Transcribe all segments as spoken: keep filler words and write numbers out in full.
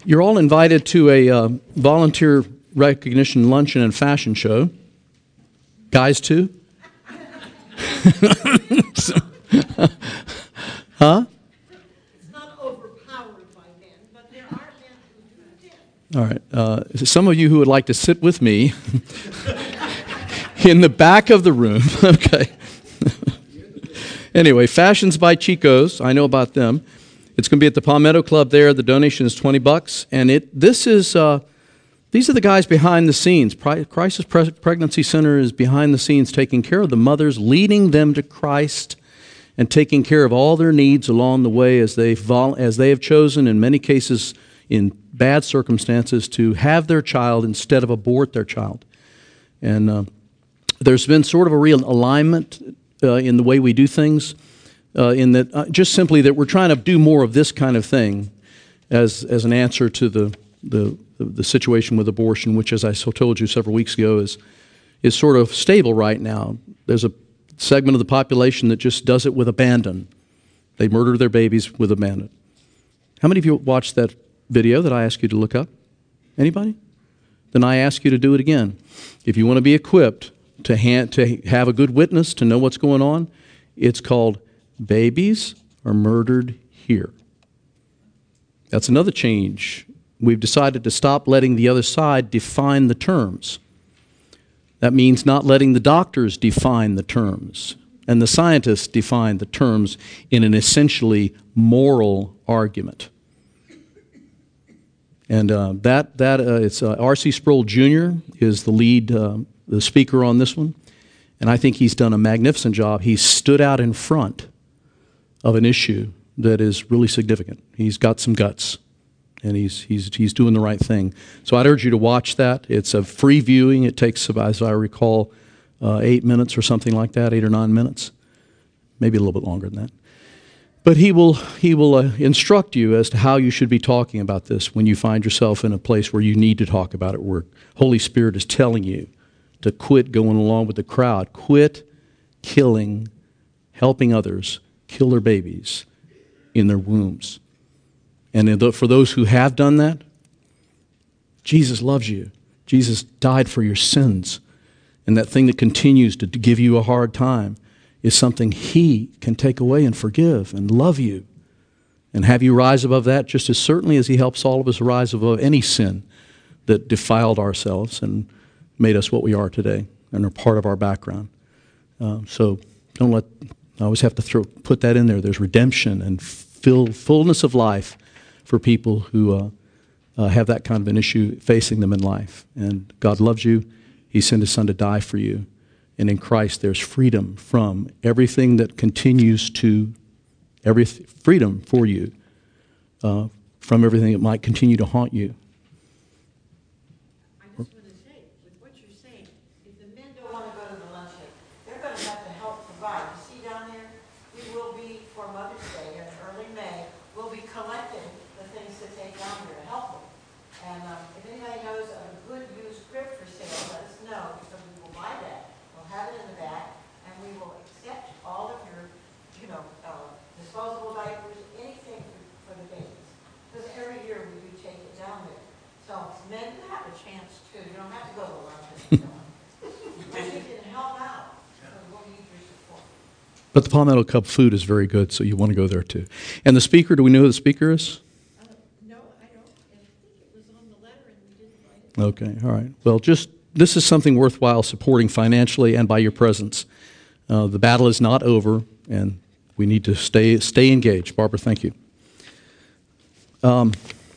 You're all invited to a uh, volunteer recognition luncheon and fashion show. Guys, too? Huh? It's not overpowered by men, but there are men who do attend. All right. Uh, some of you who would like to sit with me in the back of the room. Okay. Anyway, Fashions by Chico's. I know about them. It's going to be at the Palmetto Club there. The donation is twenty bucks, and it. This is. Uh, these are the guys behind the scenes. Crisis Pre- Pregnancy Center is behind the scenes, taking care of the mothers, leading them to Christ, and taking care of all their needs along the way as they vol- as they have chosen, in many cases, in bad circumstances, to have their child instead of abort their child. And uh, there's been sort of a real alignment uh, in the way we do things. Uh, in that, uh, just simply that we're trying to do more of this kind of thing as as an answer to the the, the situation with abortion, which, as I so told you several weeks ago, is is sort of stable right now. There's a segment of the population that just does it with abandon. They murder their babies with abandon. How many of you watched that video that I asked you to look up? Anybody? Then I ask you to do it again. If you want to be equipped to hand, to have a good witness, to know what's going on, it's called Babies Are Murdered Here. That's another change. We've decided to stop letting the other side define the terms. That means not letting the doctors define the terms and the scientists define the terms in an essentially moral argument. And uh, that that uh, it's uh, R C Sproul Junior is the lead, uh, the speaker on this one, and I think he's done a magnificent job. He's stood out in front of an issue that is really significant. He's got some guts, and he's he's he's doing the right thing. So I'd urge you to watch that. It's a free viewing. It takes, as I recall, uh, eight minutes or something like that, eight or nine minutes, maybe a little bit longer than that. But he will he will uh, instruct you as to how you should be talking about this when you find yourself in a place where you need to talk about it, where Holy Spirit is telling you to quit going along with the crowd, quit killing, helping others kill their babies in their wombs. And for those who have done that, Jesus loves you. Jesus died for your sins. And that thing that continues to give you a hard time is something He can take away and forgive and love you and have you rise above that just as certainly as He helps all of us rise above any sin that defiled ourselves and made us what we are today and are part of our background. Uh, so don't let... I always have to throw, put that in there. There's redemption and fill, fullness of life for people who uh, uh, have that kind of an issue facing them in life. And God loves you. He sent His Son to die for you. And in Christ, there's freedom from everything that continues to, every freedom for you uh, from everything that might continue to haunt you. I just want to say, with what you're saying, if the men don't want to go to the luncheon, they're going to have to help provide. You see down there, we will be, for Mother's Day in early May, we'll be collecting the things to take down here to help them. And um, if anybody knows of a good used crib for sale, let us know, because we will buy that. We'll have it in the back, and we will accept all of your, you know, uh, disposable diapers, anything for, for the babies. Because every year we do take it down there. So men have a chance too. You don't have to go to the luncheon if you don't. But you can help out. So we'll need your support. But the Palmetto Club food is very good, so you want to go there too. And the speaker, do we know who the speaker is? Uh, no, I don't. I think it was on the letter and we didn't write it. Okay, all right. Well, just this is something worthwhile supporting financially and by your presence. Uh, the battle is not over, and we need to stay stay engaged. Barbara, thank you. Um,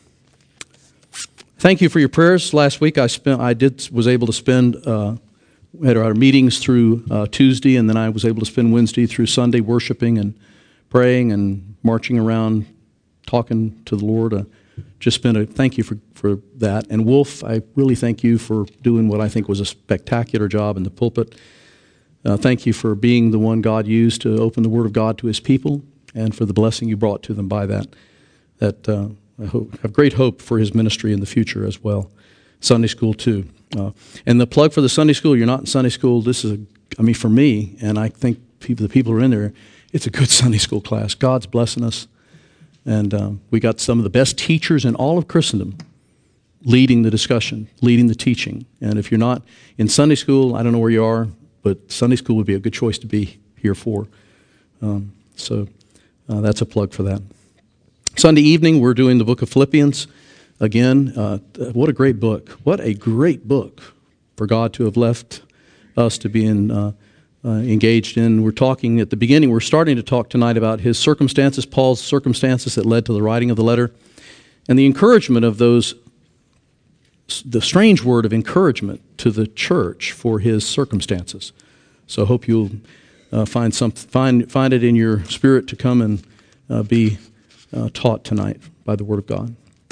thank you for your prayers. Last week, I spent I did was able to spend uh, we had our meetings through uh, Tuesday, and then I was able to spend Wednesday through Sunday worshiping and praying and marching around, talking to the Lord. Uh, just spent a thank you for, for that. And Wolf, I really thank you for doing what I think was a spectacular job in the pulpit. Uh, thank you for being the one God used to open the Word of God to His people, and for the blessing you brought to them by that. That uh, I hope, have great hope for his ministry in the future as well. Sunday school too. Uh, and the plug for the Sunday school, you're not in Sunday school, this is, a, I mean, for me, and I think people, the people who are in there, it's a good Sunday school class. God's blessing us. And um, we got some of the best teachers in all of Christendom leading the discussion, leading the teaching. And if you're not in Sunday school, I don't know where you are, but Sunday school would be a good choice to be here for. Um, so uh, that's a plug for that. Sunday evening, we're doing the book of Philippians. Again, uh, what a great book. What a great book for God to have left us to be in, uh, uh, engaged in. We're talking at the beginning, we're starting to talk tonight about his circumstances, Paul's circumstances that led to the writing of the letter, and the encouragement of those, the strange word of encouragement to the church for his circumstances. So I hope you'll uh, find, some, find, find it in your spirit to come and uh, be uh, taught tonight by the Word of God.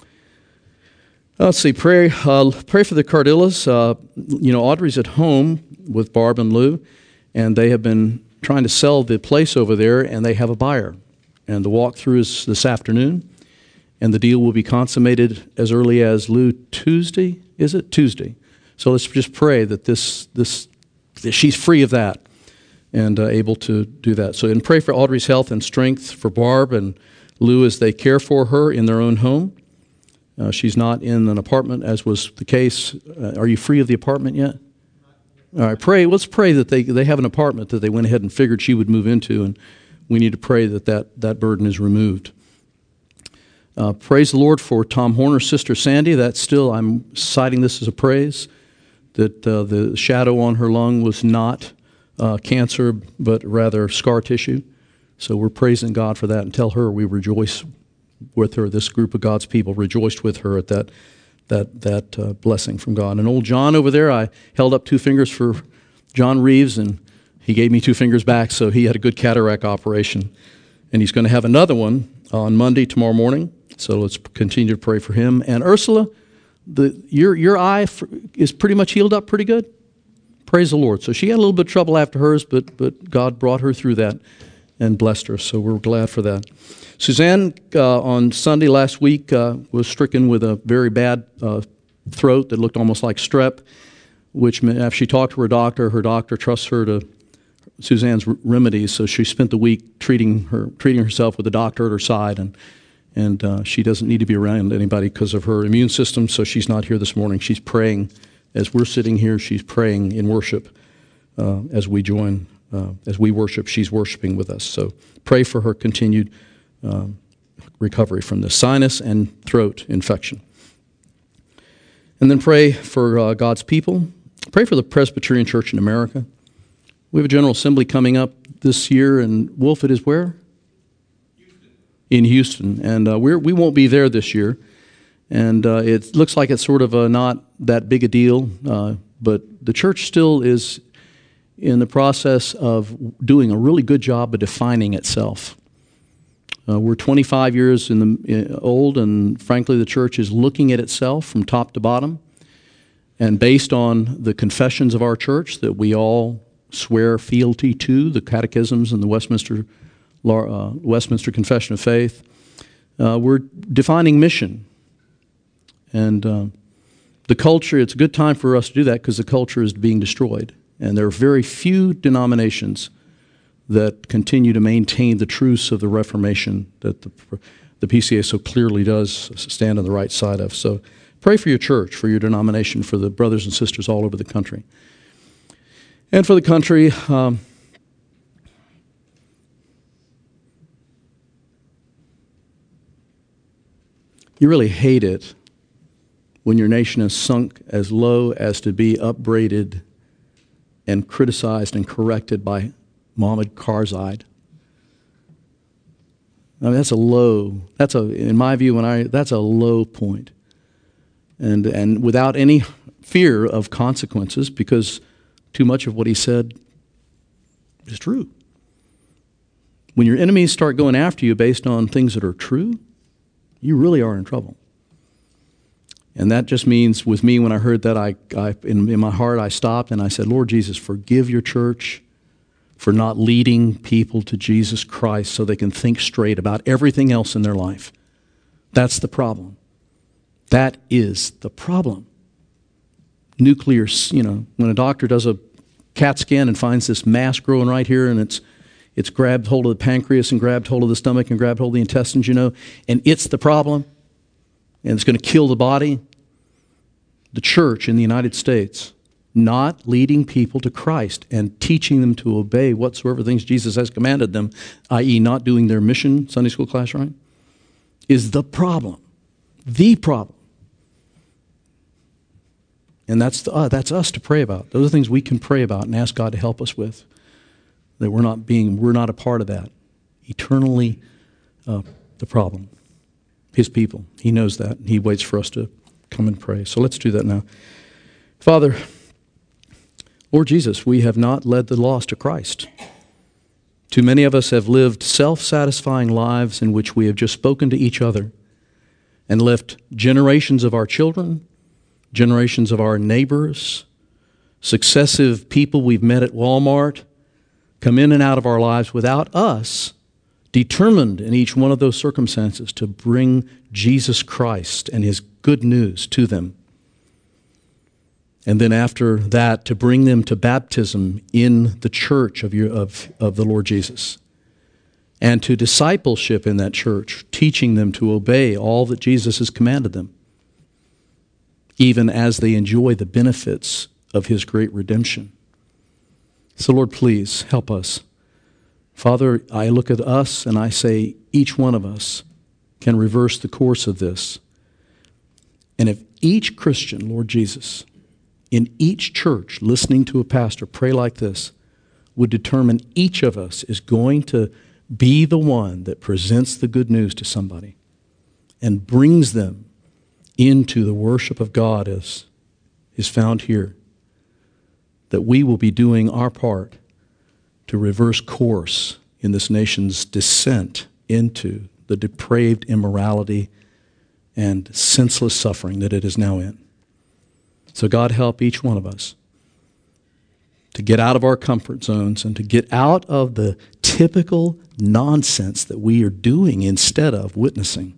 Uh, let's see, pray, uh, pray for the Cardillas. Uh, you know, Audrey's at home with Barb and Lou, and they have been trying to sell the place over there, and they have a buyer. And the walkthrough is this afternoon, and the deal will be consummated as early as, Lou, Tuesday? Is it? Tuesday. So let's just pray that this, this that she's free of that and uh, able to do that. So, and pray for Audrey's health and strength, for Barb and Lou as they care for her in their own home. Uh, she's not in an apartment, as was the case. Uh, are you free of the apartment yet? All right, pray. Let's pray that they, they have an apartment that they went ahead and figured she would move into, and we need to pray that that, that burden is removed. Uh, praise the Lord for Tom Horner's sister Sandy. That's still, I'm citing this as a praise, that uh, the shadow on her lung was not uh, cancer, but rather scar tissue. So we're praising God for that, and tell her we rejoice with her. This group of God's people rejoiced with her at that that that uh, blessing from God. And old John over there, I held up two fingers for John Reeves, and he gave me two fingers back, so he had a good cataract operation. And he's going to have another one on Monday, tomorrow morning, so let's continue to pray for him. And Ursula, the your your eye is pretty much healed up pretty good. Praise the Lord. So she had a little bit of trouble after hers, but but God brought her through that and blessed her, so we're glad for that. Suzanne, uh, on Sunday last week, uh, was stricken with a very bad uh, throat that looked almost like strep, which after she talked to her doctor, her doctor trusts her to Suzanne's r- remedies, so she spent the week treating her, treating herself with a doctor at her side, and and uh, she doesn't need to be around anybody because of her immune system, so she's not here this morning. She's praying. As we're sitting here, she's praying in worship uh, as we join, uh, as we worship, she's worshiping with us. So pray for her continued Um, recovery from the sinus and throat infection. And then pray for uh, God's people. Pray for the Presbyterian Church in America. We have a General Assembly coming up this year, and Wolf, it is where? Houston. In Houston. And uh, we're, we won't be there this year. And uh, it looks like it's sort of a, not that big a deal, uh, but the church still is in the process of doing a really good job of defining itself. Uh, we're twenty-five years in the, uh, old, and frankly, the church is looking at itself from top to bottom. And based on the confessions of our church that we all swear fealty to, the catechisms and the Westminster, uh, Westminster Confession of Faith, uh, we're defining mission. And uh, the culture, it's a good time for us to do that because the culture is being destroyed. And there are very few denominations that continue to maintain the truths of the Reformation that the, the P C A so clearly does stand on the right side of. So pray for your church, for your denomination, for the brothers and sisters all over the country. And for the country, um, you really hate it when your nation is sunk as low as to be upbraided and criticized and corrected by Mohammed Karzai. I mean, that's a low, that's a, in my view, when I, that's a low point. And, and without any fear of consequences, because too much of what he said is true. When your enemies start going after you based on things that are true, you really are in trouble. And that just means, with me, when I heard that, I, I in, in my heart, I stopped and I said, Lord Jesus, forgive your church for not leading people to Jesus Christ so they can think straight about everything else in their life. That's the problem. That is the problem. Nuclear, you know, when a doctor does a CAT scan and finds this mass growing right here and it's It's grabbed hold of the pancreas and grabbed hold of the stomach and grabbed hold of the intestines, you know, and it's the problem, and it's going to kill the body. The church in the United States not leading people to Christ and teaching them to obey whatsoever things Jesus has commanded them, that is not doing their mission Sunday school class right, is the problem. The problem. And that's, the, uh, that's us to pray about. Those are things we can pray about and ask God to help us with. That we're not being, we're not a part of that. Eternally uh, the problem. His people. He knows that. He waits for us to come and pray. So let's do that now. Father, Lord Jesus, we have not led the lost to Christ. Too many of us have lived self-satisfying lives in which we have just spoken to each other and left generations of our children, generations of our neighbors, successive people we've met at Walmart, come in and out of our lives without us determined in each one of those circumstances to bring Jesus Christ and His good news to them. And then after that, to bring them to baptism in the church of, your, of, of the Lord Jesus. And to discipleship in that church, teaching them to obey all that Jesus has commanded them, even as they enjoy the benefits of His great redemption. So Lord, please help us. Father, I look at us and I say each one of us can reverse the course of this. And if each Christian, Lord Jesus, in each church listening to a pastor pray like this, would determine each of us is going to be the one that presents the good news to somebody and brings them into the worship of God as is found here, that we will be doing our part to reverse course in this nation's descent into the depraved immorality and senseless suffering that it is now in. So God, help each one of us to get out of our comfort zones and to get out of the typical nonsense that we are doing instead of witnessing.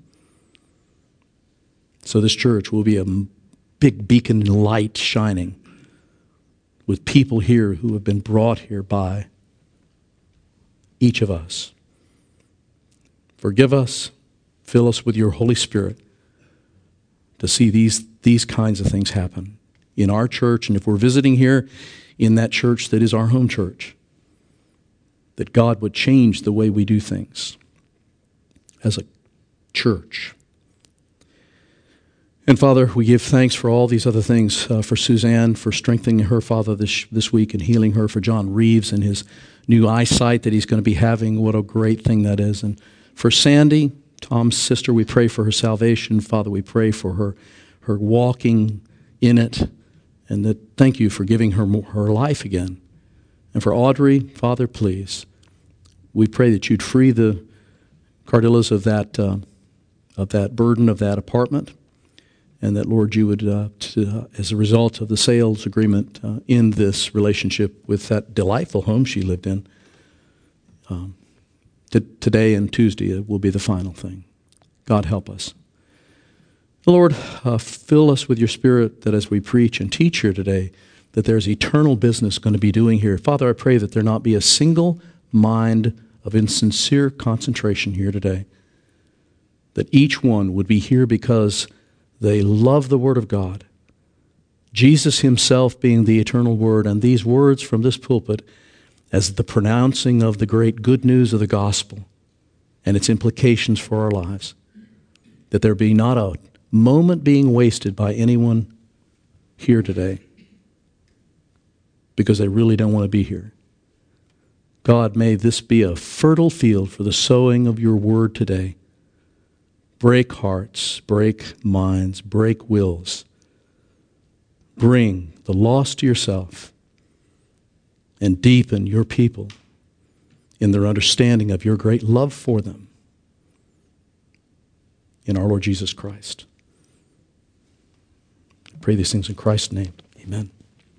So this church will be a big beacon of light shining with people here who have been brought here by each of us. Forgive us, fill us with your Holy Spirit to see these, these kinds of things happen in our church, and if we're visiting here in that church that is our home church, that God would change the way we do things as a church. And Father, we give thanks for all these other things, uh, for Suzanne, for strengthening her, Father, this, this week and healing her, for John Reeves and his new eyesight that he's going to be having. What a great thing that is. And for Sandy, Tom's sister, we pray for her salvation. Father, we pray for her, her walking in it, and that thank you for giving her her life again. And for Audrey, Father, please, we pray that you'd free the Cardillas of that uh, of that burden of that apartment, and that, Lord, you would, uh, to, uh, as a result of the sales agreement, uh, end this relationship with that delightful home she lived in. Um, t- today and Tuesday will be the final thing. God, help us. Lord, uh, fill us with your Spirit, that as we preach and teach here today, that there's eternal business going to be doing here. Father, I pray that there not be a single mind of insincere concentration here today, that each one would be here because they love the Word of God, Jesus Himself being the eternal Word, and these words from this pulpit as the pronouncing of the great good news of the gospel and its implications for our lives, that there be not a moment being wasted by anyone here today because they really don't want to be here. God, may this be a fertile field for the sowing of your word today. Break hearts, break minds, break wills. Bring the lost to yourself and deepen your people in their understanding of your great love for them in our Lord Jesus Christ. I pray these things in Christ's name. Amen.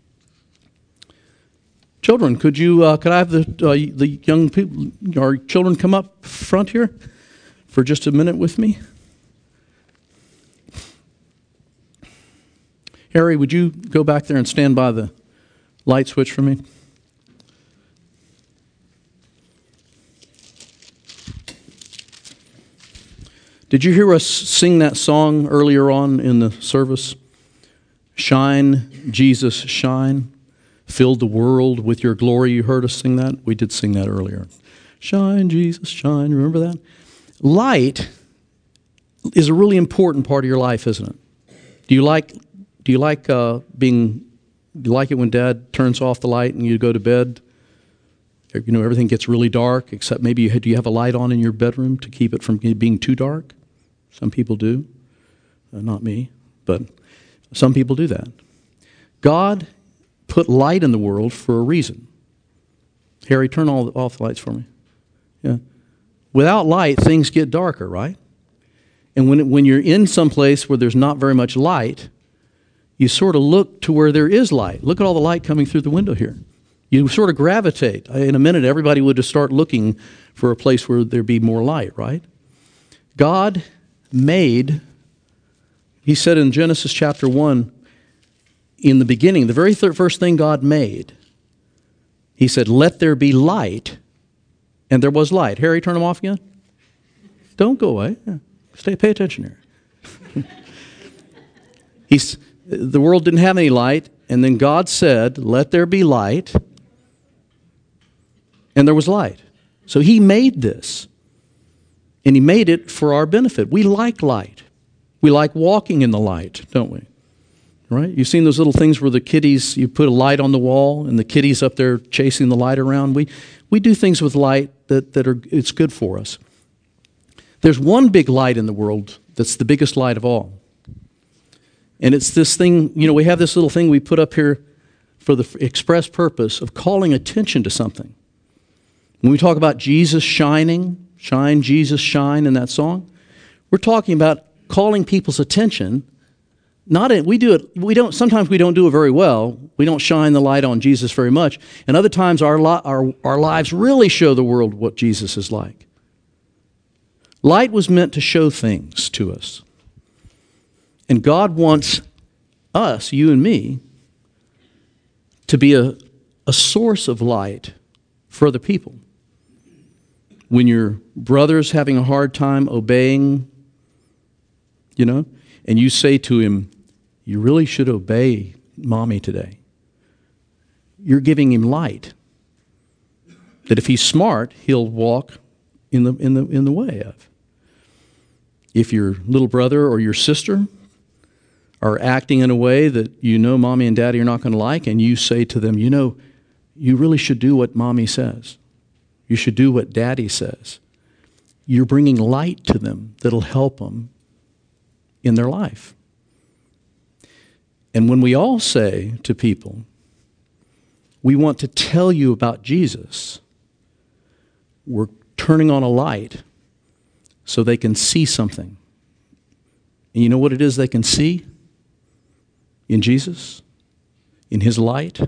Children, could you uh, could I have the uh, the young people, our children, come up front here for just a minute with me? Harry, would you go back there and stand by the light switch for me? Did you hear us sing that song earlier on in the service? Shine, Jesus, shine. Filled the world with your glory. You heard us sing that? We did sing that earlier. Shine, Jesus, shine. Remember that? Light is a really important part of your life, isn't it? Do you like do you like uh, being do you like it when Dad turns off the light and you go to bed? You know, everything gets really dark, except maybe you, do you have a light on in your bedroom to keep it from being too dark? Some people do. Uh, not me, but some people do that. God put light in the world for a reason. Harry, turn all off the lights for me. Yeah. Without light, things get darker, right? And when, it, when you're in some place where there's not very much light, you sort of look to where there is light. Look at all the light coming through the window here. You sort of gravitate. In a minute, everybody would just start looking for a place where there'd be more light, right? God made, he said in Genesis chapter one, in the beginning, the very th- first thing God made, he said, let there be light, and there was light. Harry, turn them off again. Don't go away. Yeah. Stay, pay attention here. He's, the world didn't have any light, and then God said, let there be light, and there was light. So he made this, and he made it for our benefit. We like light. We like walking in the light, don't we? Right? You've seen those little things where the kitties, you put a light on the wall, and the kitties up there chasing the light around. We we do things with light that, that are, it's good for us. There's one big light in the world that's the biggest light of all. And it's this thing, you know, we have this little thing we put up here for the express purpose of calling attention to something. When we talk about Jesus shining, shine, Jesus, shine in that song, we're talking about calling people's attention. Not in, we do it, we don't, sometimes we don't do it very well. We don't shine the light on Jesus very much. And other times our, li- our, our lives really show the world what Jesus is like. Light was meant to show things to us. And God wants us, you and me, to be a, a source of light for other people. When your brother's having a hard time obeying, you know, and you say to him, you really should obey Mommy today. You're giving him light. That if he's smart, he'll walk in the, in the, in the way of. If your little brother or your sister are acting in a way that you know Mommy and Daddy are not going to like, and you say to them, you know, you really should do what Mommy says. You should do what Daddy says. You're bringing light to them that'll help them in their life. And when we all say to people, we want to tell you about Jesus, we're turning on a light so they can see something. And you know what it is they can see in Jesus? In his light?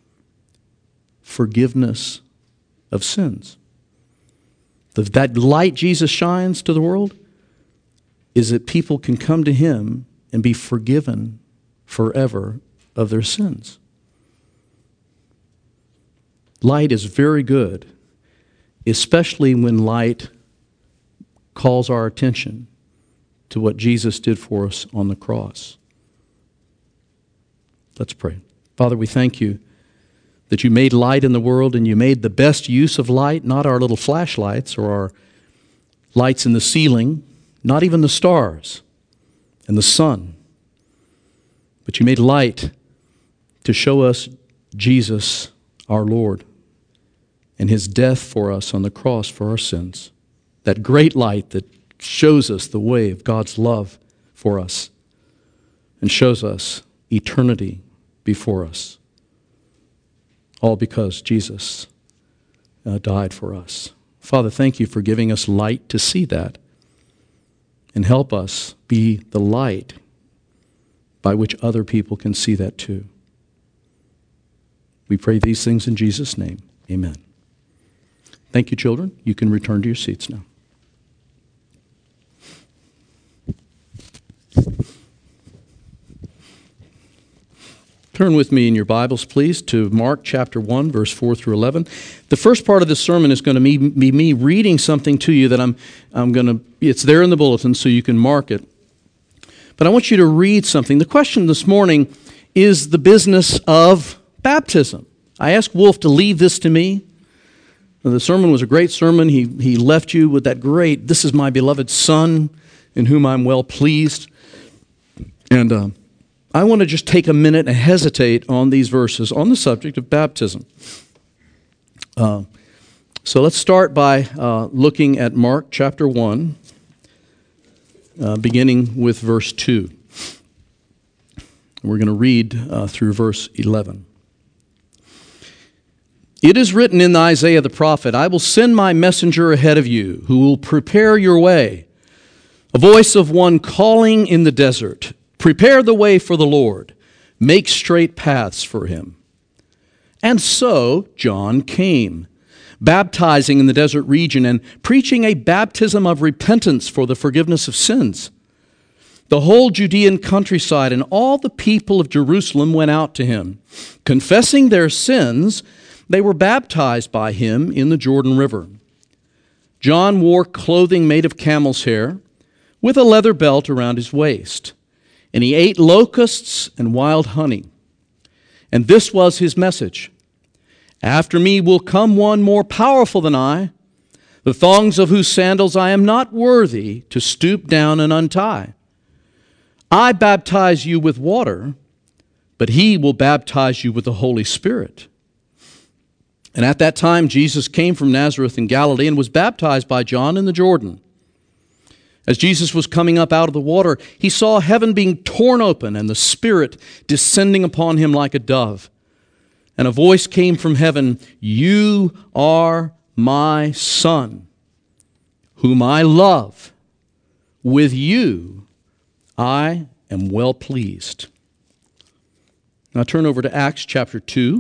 Forgiveness of sins. The, that light Jesus shines to the world is that people can come to him and be forgiven forever of their sins. Light is very good, especially when light calls our attention to what Jesus did for us on the cross. Let's pray. Father, we thank you that you made light in the world, and you made the best use of light, not our little flashlights or our lights in the ceiling, not even the stars and the sun. But you made light to show us Jesus, our Lord, and his death for us on the cross for our sins. That great light that shows us the way of God's love for us and shows us eternity before us. All because Jesus uh, died for us. Father, thank you for giving us light to see that, and help us be the light by which other people can see that too. We pray these things in Jesus' name. Amen. Thank you, children. You can return to your seats now. Turn with me in your Bibles, please, to Mark chapter one, verse four through eleven. The first part of this sermon is going to be, be me reading something to you that I'm, I'm going to, it's there in the bulletin so you can mark it. But I want you to read something. The question this morning is the business of baptism. I asked Wolf to leave this to me. The sermon was a great sermon. He, he left you with that great, "This is my beloved Son, in whom I'm well pleased." And uh, I want to just take a minute and hesitate on these verses on the subject of baptism. Uh, so let's start by uh, looking at Mark chapter one, uh, beginning with verse two. We're going to read uh, through verse eleven. "It is written in Isaiah the prophet, I will send my messenger ahead of you, who will prepare your way. A voice of one calling in the desert, prepare the way for the Lord, make straight paths for him. And so John came, baptizing in the desert region and preaching a baptism of repentance for the forgiveness of sins. The whole Judean countryside and all the people of Jerusalem went out to him. Confessing their sins, they were baptized by him in the Jordan River. John wore clothing made of camel's hair, with a leather belt around his waist, and he ate locusts and wild honey. And this was his message: After me will come one more powerful than I, the thongs of whose sandals I am not worthy to stoop down and untie. I baptize you with water, but he will baptize you with the Holy Spirit." And at that time Jesus came from Nazareth in Galilee and was baptized by John in the Jordan. As Jesus was coming up out of the water, he saw heaven being torn open and the Spirit descending upon him like a dove. And a voice came from heaven, "You are my Son, whom I love. With you I am well pleased." Now turn over to Acts chapter two.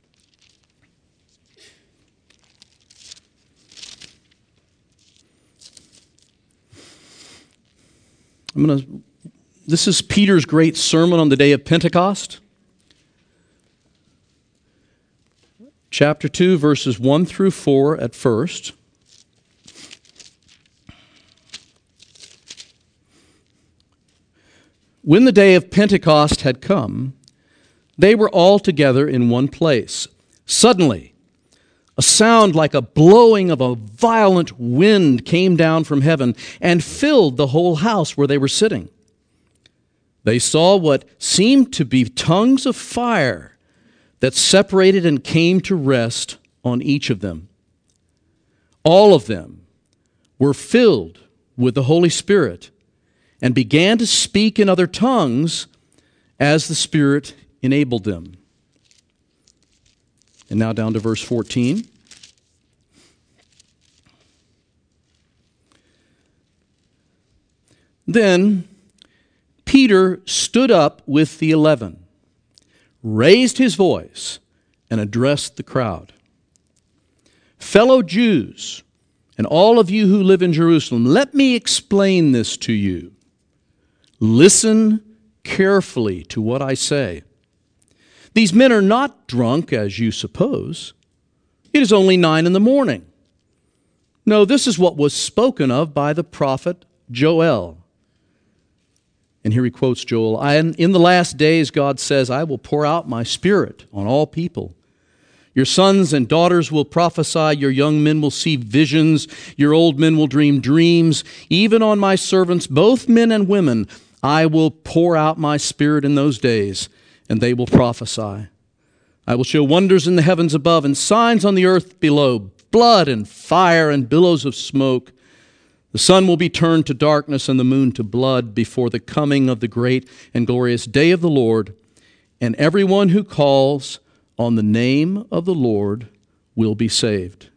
I'm going to, this is Peter's great sermon on the day of Pentecost. Chapter two, verses one through four at first. "When the day of Pentecost had come, they were all together in one place. Suddenly, a sound like a blowing of a violent wind came down from heaven and filled the whole house where they were sitting. They saw what seemed to be tongues of fire that separated and came to rest on each of them. All of them were filled with the Holy Spirit and began to speak in other tongues as the Spirit enabled them." And now down to verse fourteen. "Then Peter stood up with the eleven, raised his voice, and addressed the crowd. 'Fellow Jews, and all of you who live in Jerusalem, let me explain this to you. Listen carefully to what I say. These men are not drunk, as you suppose. It is only nine in the morning. No, this is what was spoken of by the prophet Joel." And here he quotes Joel. "I, in the last days, God says, I will pour out my Spirit on all people. Your sons and daughters will prophesy, your young men will see visions, your old men will dream dreams. Even on my servants, both men and women, I will pour out my Spirit in those days, and they will prophesy. I will show wonders in the heavens above and signs on the earth below, blood and fire and billows of smoke. The sun will be turned to darkness and the moon to blood before the coming of the great and glorious day of the Lord, and everyone who calls on the name of the Lord will be saved."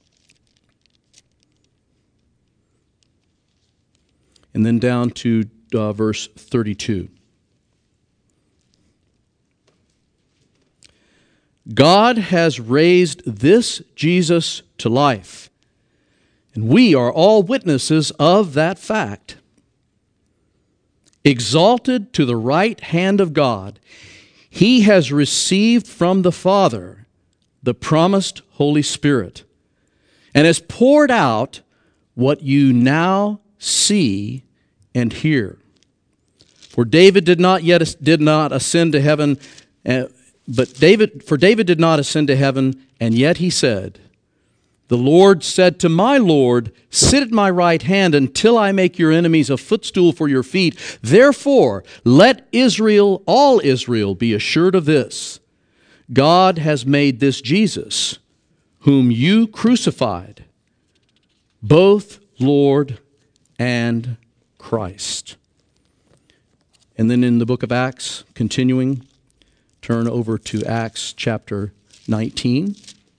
And then down to uh, verse thirty-two. "God has raised this Jesus to life, and we are all witnesses of that fact. Exalted to the right hand of God, he has received from the Father the promised Holy Spirit and has poured out what you now see and hear. For David did not yet did not ascend to heaven, uh, but David for David did not ascend to heaven, and yet he said, "The Lord said to my Lord, sit at my right hand until I make your enemies a footstool for your feet. Therefore, let Israel, all Israel, be assured of this: God has made this Jesus, whom you crucified, both Lord and Christ." And then in the book of Acts, continuing, turn over to Acts chapter nineteen.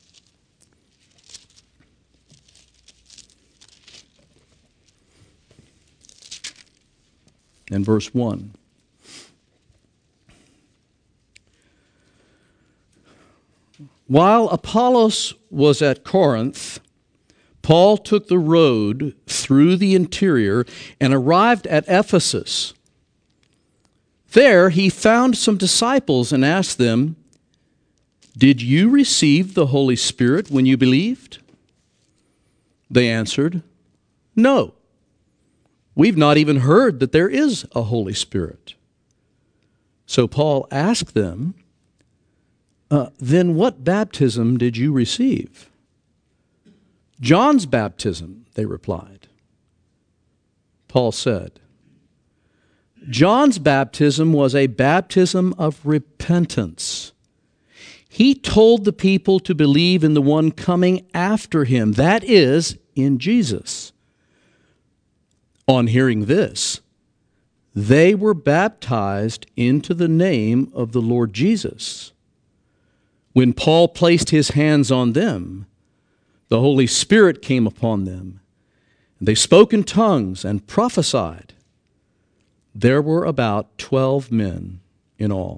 And verse one. While Apollos was at Corinth, Paul took the road through the interior and arrived at Ephesus. There he found some disciples and asked them, "Did you receive the Holy Spirit when you believed?" They answered, "No. We've not even heard that there is a Holy Spirit." So Paul asked them, uh, "Then what baptism did you receive?" "John's baptism," they replied. Paul said, "John's baptism was a baptism of repentance. He told the people to believe in the one coming after him, that is, in Jesus. On hearing this, they were baptized into the name of the Lord Jesus. When Paul placed his hands on them, the Holy Spirit came upon them, and they spoke in tongues and prophesied. There were about twelve men in all."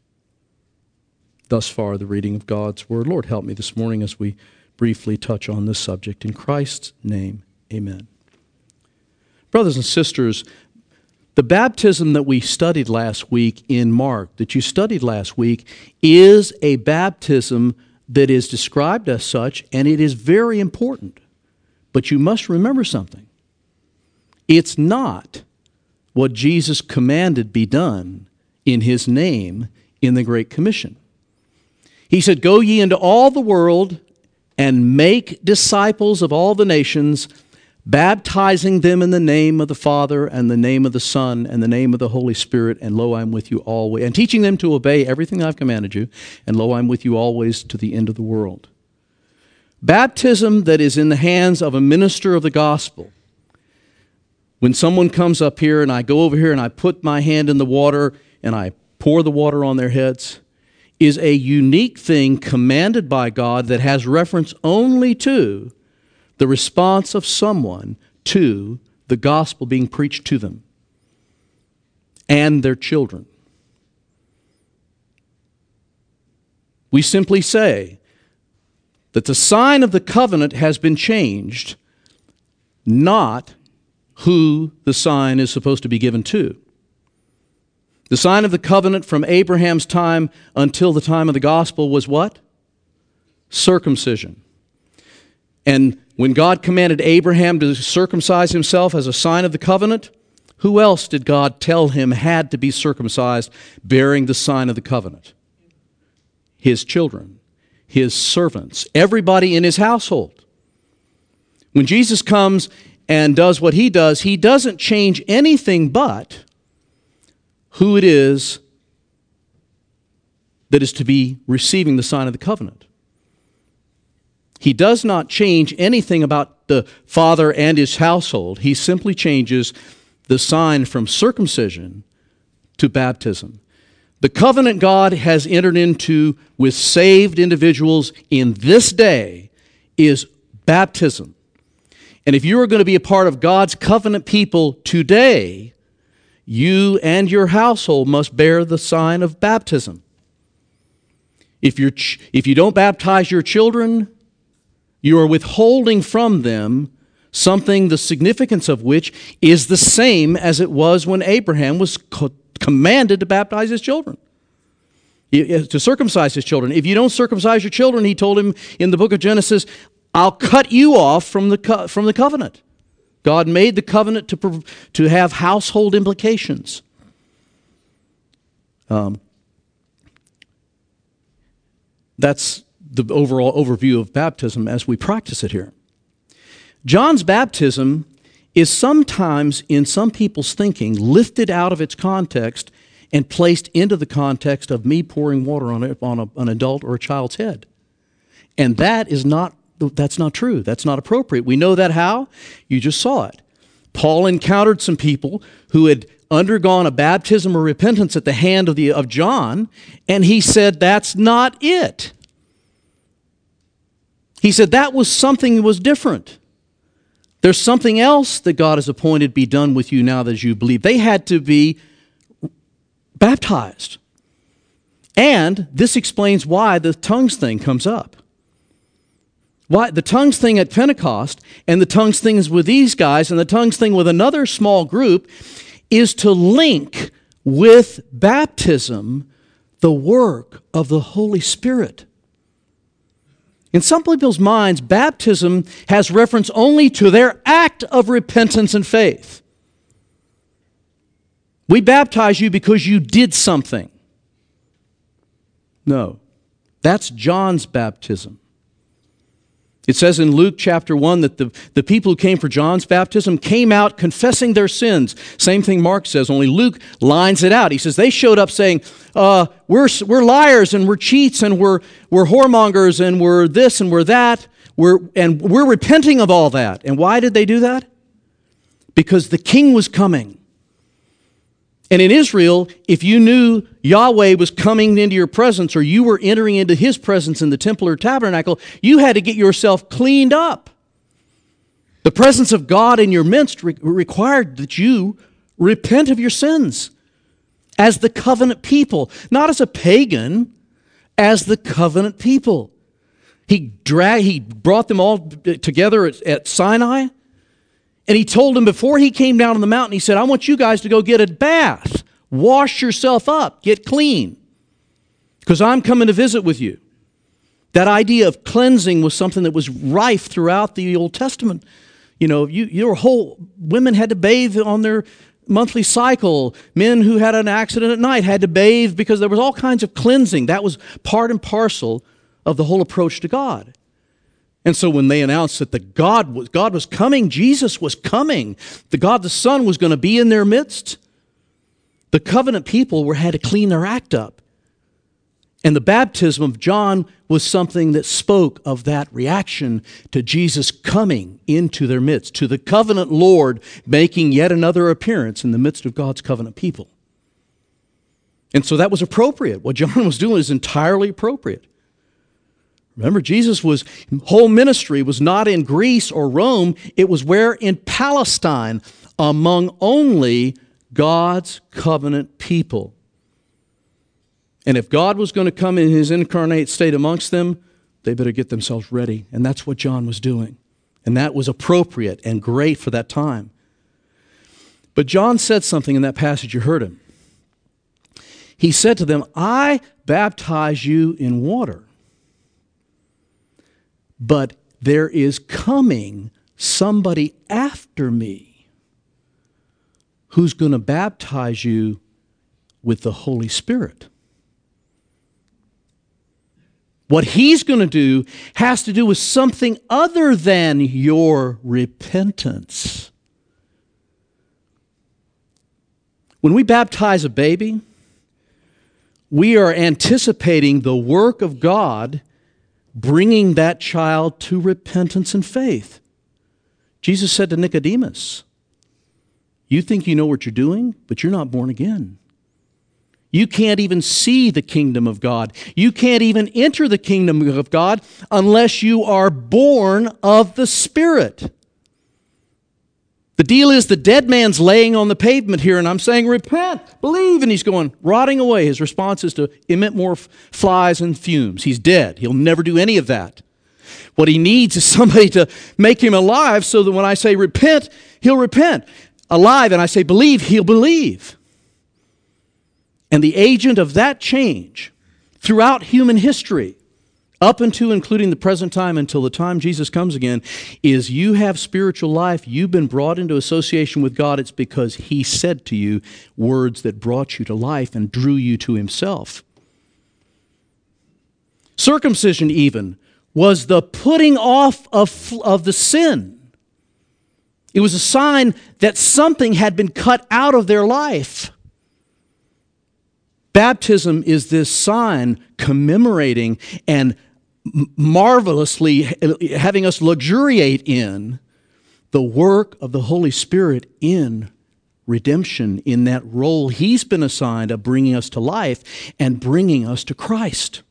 Thus far, the reading of God's Word. Lord, help me this morning as we briefly touch on this subject. In Christ's name, amen. Brothers and sisters, the baptism that we studied last week in Mark, that you studied last week, is a baptism that is described as such, and it is very important. But you must remember something. It's not what Jesus commanded be done in his name in the Great Commission. He said, "Go ye into all the world and make disciples of all the nations, baptizing them in the name of the Father and the name of the Son and the name of the Holy Spirit, and lo, I'm with you always, and teaching them to obey everything I've commanded you, and lo, I'm with you always to the end of the world." Baptism that is in the hands of a minister of the gospel. When someone comes up here and I go over here and I put my hand in the water and I pour the water on their heads, is a unique thing commanded by God that has reference only to the response of someone to the gospel being preached to them and their children. We simply say that the sign of the covenant has been changed, not who the sign is supposed to be given to. The sign of the covenant from Abraham's time until the time of the gospel was what? Circumcision. And when God commanded Abraham to circumcise himself as a sign of the covenant, who else did God tell him had to be circumcised bearing the sign of the covenant? His children, his servants, everybody in his household. When Jesus comes and does what he does, he doesn't change anything but who it is that is to be receiving the sign of the covenant. He does not change anything about the father and his household. He simply changes the sign from circumcision to baptism. The covenant God has entered into with saved individuals in this day is baptism. And if you are going to be a part of God's covenant people today, you and your household must bear the sign of baptism. If you're, if you don't baptize your children, you are withholding from them something the significance of which is the same as it was when Abraham was co- commanded to baptize his children. to circumcise his children. If you don't circumcise your children, he told him in the book of Genesis, I'll cut you off from the co- from the covenant. God made the covenant to, to have household implications. Um, that's the overall overview of baptism as we practice it here. John's baptism is sometimes, in some people's thinking, lifted out of its context and placed into the context of me pouring water on, a, on a, an adult or a child's head. And that is not, that's not true. That's not appropriate. We know that how? You just saw it. Paul encountered some people who had undergone a baptism or repentance at the hand of, the, of John, and he said, that's not it. He said that was something that was different. There's something else that God has appointed be done with you now that you believe. They had to be baptized. And this explains why the tongues thing comes up. Why the tongues thing at Pentecost and the tongues thing is with these guys and the tongues thing with another small group is to link with baptism the work of the Holy Spirit. In some people's minds, baptism has reference only to their act of repentance and faith. We baptize you because you did something. No, that's John's baptism. It says in Luke chapter one that the, the people who came for John's baptism came out confessing their sins. Same thing Mark says, only Luke lines it out. He says they showed up saying, uh, we're, we're liars and we're cheats and we're, we're whoremongers and we're this and we're that. We're, and we're repenting of all that. And why did they do that? Because the king was coming. And in Israel, if you knew Yahweh was coming into your presence or you were entering into His presence in the temple or tabernacle, you had to get yourself cleaned up. The presence of God in your midst re- required that you repent of your sins as the covenant people, not as a pagan, as the covenant people. He, dragged, he brought them all together at, at Sinai. And he told them before he came down on the mountain, he said, I want you guys to go get a bath. Wash yourself up. Get clean. Because I'm coming to visit with you. That idea of cleansing was something that was rife throughout the Old Testament. You know, you, your whole, women had to bathe on their monthly cycle. Men who had an accident at night had to bathe because there was all kinds of cleansing. That was part and parcel of the whole approach to God. And so when they announced that the God was, God was coming, Jesus was coming, the God the Son was going to be in their midst, the covenant people were had to clean their act up. And the baptism of John was something that spoke of that reaction to Jesus coming into their midst, to the covenant Lord making yet another appearance in the midst of God's covenant people. And so that was appropriate. What John was doing is entirely appropriate. Remember, Jesus' was whole ministry was not in Greece or Rome. It was where? In Palestine, among only God's covenant people. And if God was going to come in His incarnate state amongst them, they better get themselves ready. And that's what John was doing. And that was appropriate and great for that time. But John said something in that passage, you heard him. He said to them, I baptize you in water. But there is coming somebody after me who's going to baptize you with the Holy Spirit. What He's going to do has to do with something other than your repentance. When we baptize a baby, we are anticipating the work of God bringing that child to repentance and faith. Jesus said to Nicodemus, you think you know what you're doing, but you're not born again. You can't even see the kingdom of God. You can't even enter the kingdom of God unless you are born of the Spirit. The deal is the dead man's laying on the pavement here, and I'm saying, repent, believe, and he's going, rotting away. His response is to emit more f- flies and fumes. He's dead. He'll never do any of that. What he needs is somebody to make him alive so that when I say repent, he'll repent. Alive, and I say believe, he'll believe. And the agent of that change throughout human history, up until including the present time, until the time Jesus comes again, is you have spiritual life, you've been brought into association with God, it's because He said to you words that brought you to life and drew you to Himself. Circumcision even was the putting off of, of the sin. It was a sign that something had been cut out of their life. Baptism is this sign commemorating and marvelously having us luxuriate in the work of the Holy Spirit in redemption, in that role He's been assigned of bringing us to life and bringing us to Christ.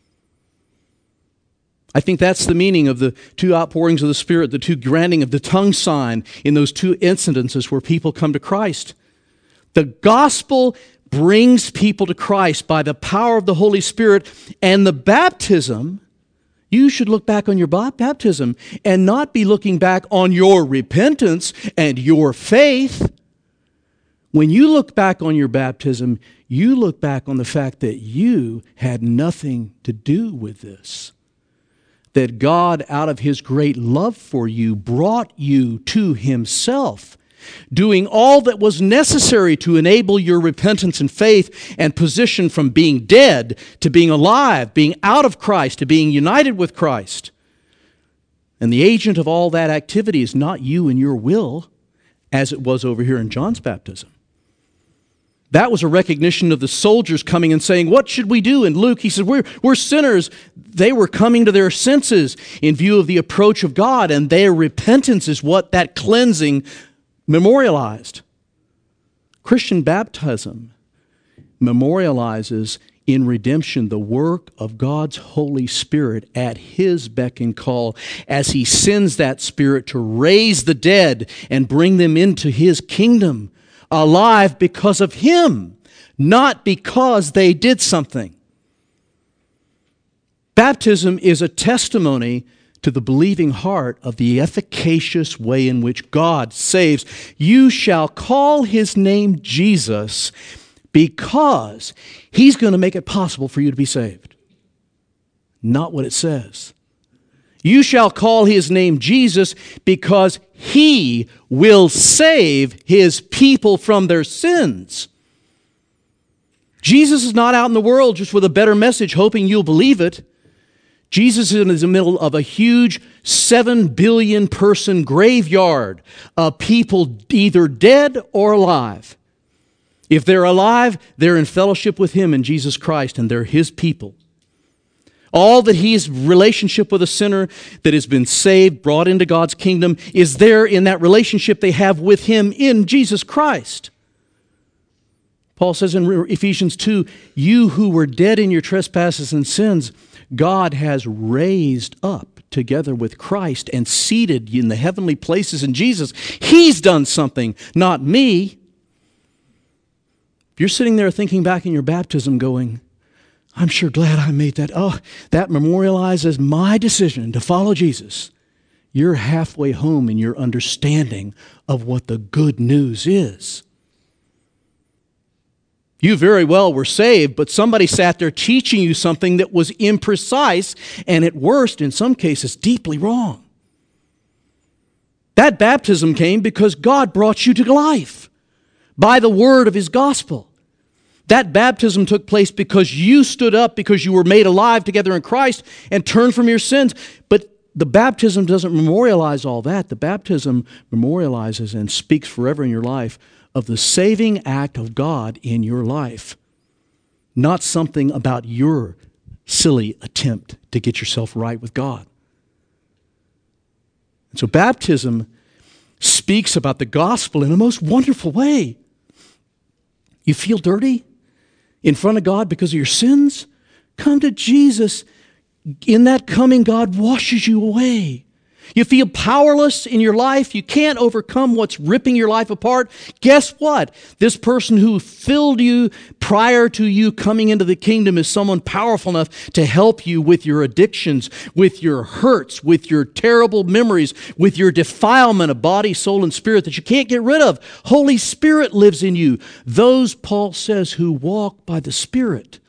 I think that's the meaning of the two outpourings of the Spirit, the two granting of the tongue sign in those two incidences where people come to Christ. The gospel brings people to Christ by the power of the Holy Spirit, and the baptism, you should look back on your baptism and not be looking back on your repentance and your faith. When you look back on your baptism, you look back on the fact that you had nothing to do with this. That God, out of His great love for you, brought you to Himself, doing all that was necessary to enable your repentance and faith and position from being dead to being alive, being out of Christ to being united with Christ. And the agent of all that activity is not you and your will, as it was over here in John's baptism. That was a recognition of the soldiers coming and saying, what should we do? And Luke, he said, we're, we're sinners. They were coming to their senses in view of the approach of God, and their repentance is what that cleansing memorialized. Christian baptism memorializes in redemption the work of God's Holy Spirit at His beck and call as He sends that Spirit to raise the dead and bring them into His kingdom, alive because of Him, not because they did something. Baptism is a testimony to the believing heart of the efficacious way in which God saves. You shall call His name Jesus because He's going to make it possible for you to be saved. Not what it says. You shall call His name Jesus because He will save His people from their sins. Jesus is not out in the world just with a better message hoping you'll believe it. Jesus is in the middle of a huge seven billion person graveyard of people either dead or alive. If they're alive, they're in fellowship with Him in Jesus Christ, and they're His people. All that He's relationship with a sinner that has been saved, brought into God's kingdom, is there in that relationship they have with Him in Jesus Christ. Paul says in Ephesians two, you who were dead in your trespasses and sins, God has raised up together with Christ and seated you in the heavenly places in Jesus. He's done something, not me. If you're sitting there thinking back in your baptism going, I'm sure glad I made that. Oh, that memorializes my decision to follow Jesus. You're halfway home in your understanding of what the good news is. You very well were saved, but somebody sat there teaching you something that was imprecise and at worst, in some cases, deeply wrong. That baptism came because God brought you to life by the word of His gospel. That baptism took place because you stood up, because you were made alive together in Christ and turned from your sins. But the baptism doesn't memorialize all that. The baptism memorializes and speaks forever in your life of the saving act of God in your life, not something about your silly attempt to get yourself right with God. And so baptism speaks about the gospel in a most wonderful way. You feel dirty in front of God because of your sins? Come to Jesus. In that coming, God washes you away. You feel powerless in your life. You can't overcome what's ripping your life apart. Guess what? This person who filled you prior to you coming into the kingdom is someone powerful enough to help you with your addictions, with your hurts, with your terrible memories, with your defilement of body, soul, and spirit that you can't get rid of. Holy Spirit lives in you. Those, Paul says, who walk by the Spirit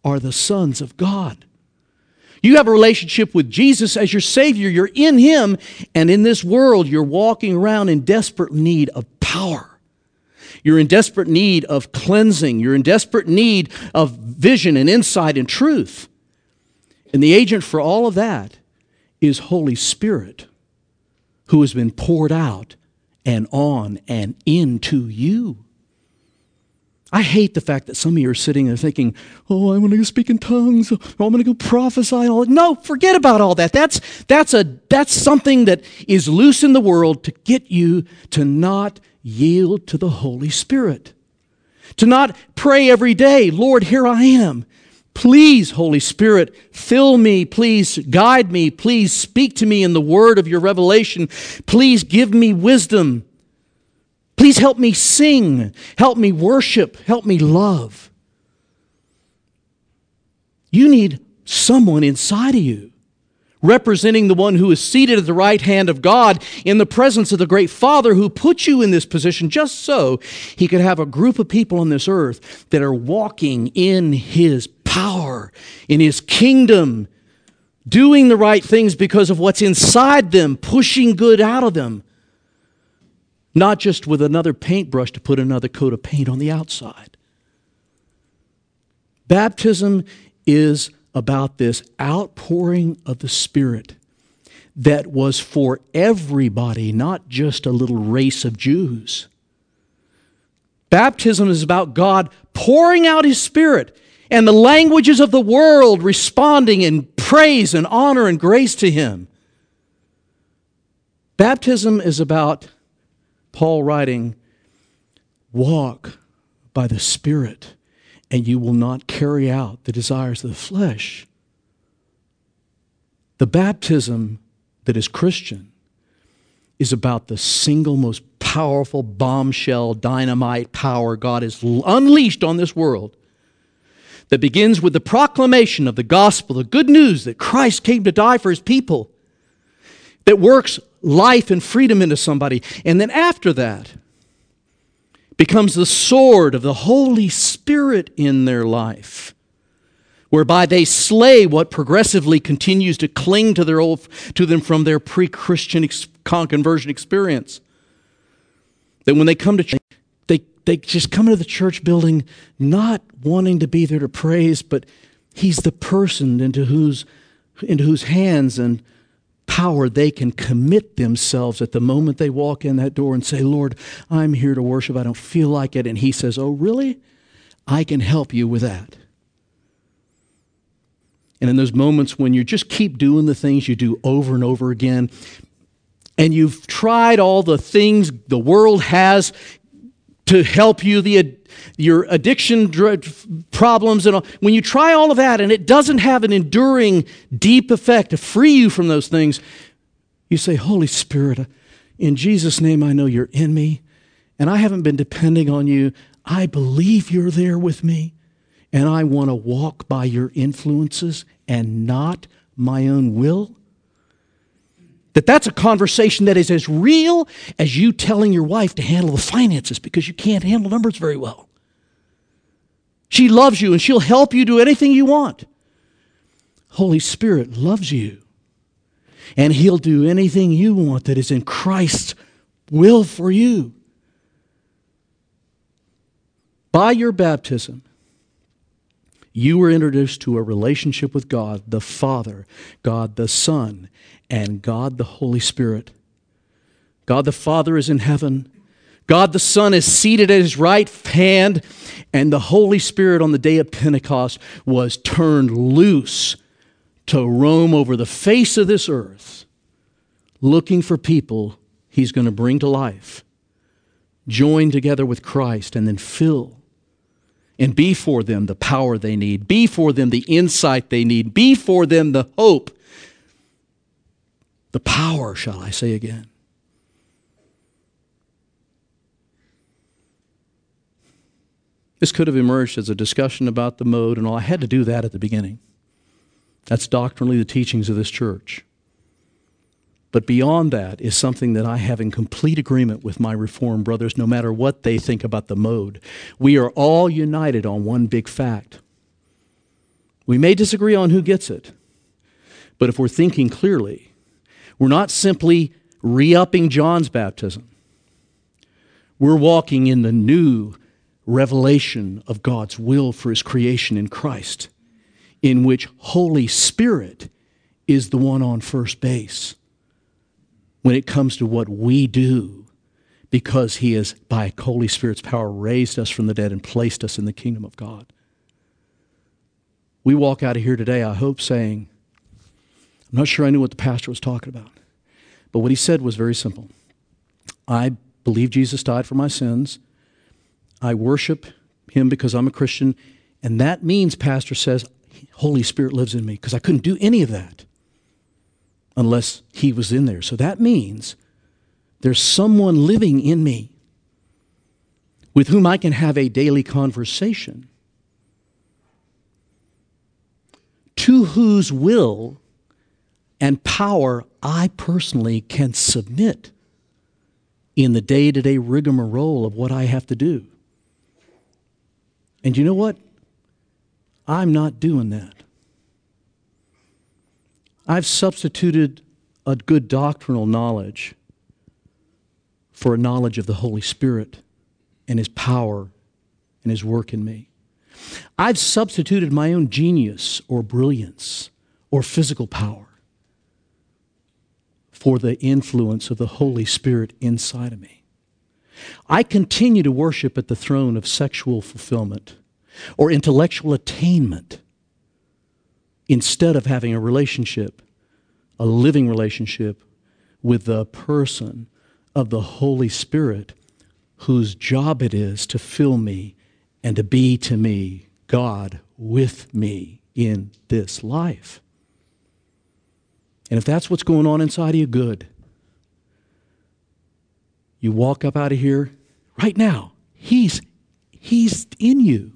are the sons of God. You have a relationship with Jesus as your Savior. You're in Him, and in this world, you're walking around in desperate need of power. You're in desperate need of cleansing. You're in desperate need of vision and insight and truth. And the agent for all of that is Holy Spirit, who has been poured out and on and into you. I hate the fact that some of you are sitting there thinking, oh, I'm going to go speak in tongues, or I'm going to go prophesy. And all that. No, forget about all that. That's, that's, a, that's something that is loose in the world to get you to not yield to the Holy Spirit. To not pray every day, Lord, here I am. Please, Holy Spirit, fill me. Please guide me. Please speak to me in the word of your revelation. Please give me wisdom. Please help me sing. Help me worship. Help me love. You need someone inside of you, representing the one who is seated at the right hand of God in the presence of the great Father who put you in this position just so He could have a group of people on this earth that are walking in His power, in His kingdom, doing the right things because of what's inside them, pushing good out of them. Not just with another paintbrush to put another coat of paint on the outside. Baptism is about this outpouring of the Spirit that was for everybody, not just a little race of Jews. Baptism is about God pouring out His Spirit and the languages of the world responding in praise and honor and grace to Him. Baptism is about Paul writing, walk by the Spirit, and you will not carry out the desires of the flesh. The baptism that is Christian is about the single most powerful bombshell, dynamite power God has unleashed on this world that begins with the proclamation of the gospel, the good news that Christ came to die for His people, that works life and freedom into somebody. And then after that becomes the sword of the Holy Spirit in their life, whereby they slay what progressively continues to cling to their old, to them from their pre-Christian ex- conversion experience. That when they come to church, they, they just come into the church building not wanting to be there to praise, but He's the person into whose, into whose hands and power they can commit themselves at the moment they walk in that door and say, Lord, I'm here to worship. I don't feel like it. And He says, oh, really? I can help you with that. And in those moments when you just keep doing the things you do over and over again, and you've tried all the things the world has to help you, the your addiction problems, and all, when you try all of that and it doesn't have an enduring, deep effect to free you from those things, you say, Holy Spirit, in Jesus' name, I know You're in me, and I haven't been depending on You. I believe You're there with me, and I want to walk by Your influences and not my own will. That that's a conversation that is as real as you telling your wife to handle the finances because you can't handle numbers very well. She loves you and she'll help you do anything you want. Holy Spirit loves you. And He'll do anything you want that is in Christ's will for you. By your baptism, you were introduced to a relationship with God the Father, God the Son, and God the Holy Spirit. God the Father is in heaven. God the Son is seated at His right hand. And the Holy Spirit on the day of Pentecost was turned loose to roam over the face of this earth, looking for people He's going to bring to life, join together with Christ, and then fill and be for them the power they need, be for them the insight they need, be for them the hope, the power, shall I say again. This could have emerged as a discussion about the mode and all. I had to do that at the beginning. That's doctrinally the teachings of this church. But beyond that is something that I have in complete agreement with my Reformed brothers, no matter what they think about the mode. We are all united on one big fact. We may disagree on who gets it, but if we're thinking clearly, we're not simply re-upping John's baptism. We're walking in the new revelation of God's will for His creation in Christ, in which Holy Spirit is the one on first base when it comes to what we do, because He has, by Holy Spirit's power, raised us from the dead and placed us in the kingdom of God. We walk out of here today, I hope, saying, I'm not sure I knew what the pastor was talking about, but what he said was very simple. I believe Jesus died for my sins. I worship Him because I'm a Christian, and that means, pastor says, Holy Spirit lives in me, because I couldn't do any of that unless He was in there. So that means there's someone living in me with whom I can have a daily conversation, to whose will and power I personally can submit in the day-to-day rigmarole of what I have to do. And you know what? I'm not doing that. I've substituted a good doctrinal knowledge for a knowledge of the Holy Spirit and His power and His work in me. I've substituted my own genius or brilliance or physical power for the influence of the Holy Spirit inside of me. I continue to worship at the throne of sexual fulfillment or intellectual attainment instead of having a relationship, a living relationship with the person of the Holy Spirit, whose job it is to fill me and to be to me God with me in this life. And if that's what's going on inside of you, good. You walk up out of here right now. He's, he's in you.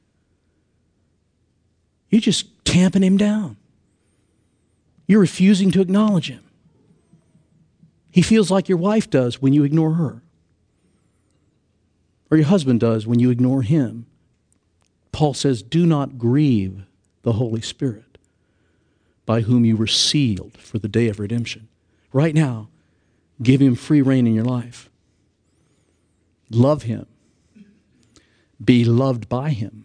You're just tamping Him down. You're refusing to acknowledge Him. He feels like your wife does when you ignore her, or your husband does when you ignore him. Paul says, do not grieve the Holy Spirit, by whom you were sealed for the day of redemption. Right now, give Him free rein in your life. Love Him. Be loved by Him.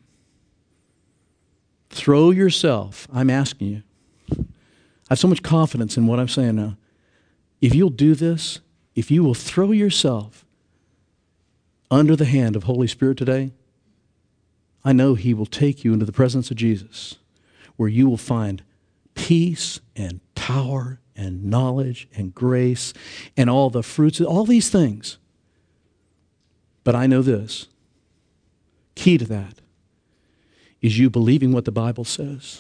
Throw yourself, I'm asking you, I have so much confidence in what I'm saying now. If you'll do this, if you will throw yourself under the hand of Holy Spirit today, I know He will take you into the presence of Jesus, where you will find peace and power and knowledge and grace and all the fruits, all these things. But I know this, key to that is you believing what the Bible says,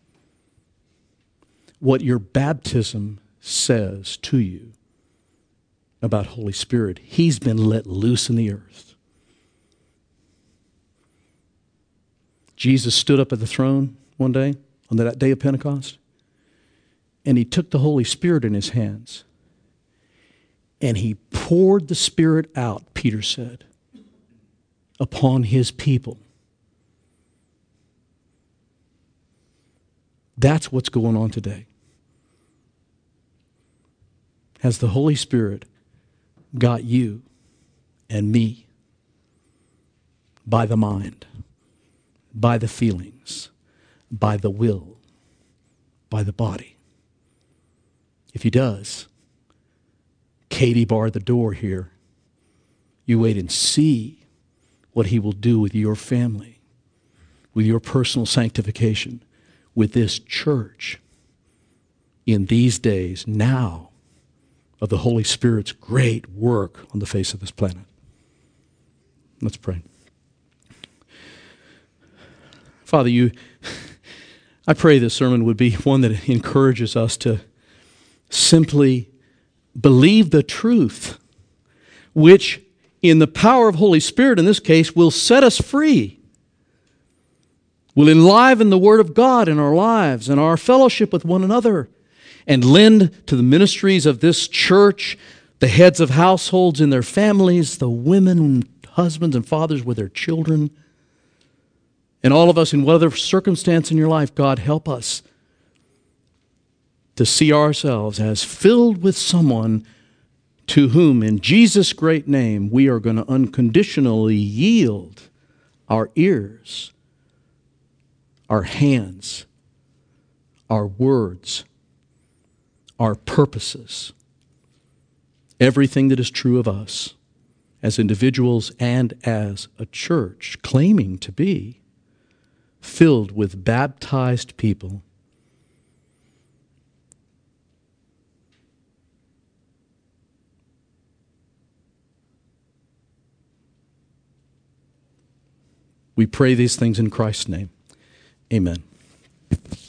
what your baptism says to you about Holy Spirit. He's been let loose in the earth. Jesus stood up at the throne one day, on that day of Pentecost, and He took the Holy Spirit in His hands, and He poured the Spirit out, Peter said, upon His people. That's what's going on today. Has the Holy Spirit got you and me by the mind, by the feelings, by the will, by the body? If He does, Katie barred the door here. You wait and see what He will do with your family, with your personal sanctification, with this church in these days now of the Holy Spirit's great work on the face of this planet. Let's pray. Father, you, I pray this sermon would be one that encourages us to simply believe the truth, which in the power of Holy Spirit in this case will set us free, will enliven the Word of God in our lives and our fellowship with one another, and lend to the ministries of this church, the heads of households in their families, the women, husbands and fathers with their children, And all of us, in whatever circumstance in your life, God, help us to see ourselves as filled with someone to whom, in Jesus' great name, we are going to unconditionally yield our ears, our hands, our words, our purposes, everything that is true of us as individuals and as a church, claiming to be filled with baptized people We pray these things in Christ's name. Amen.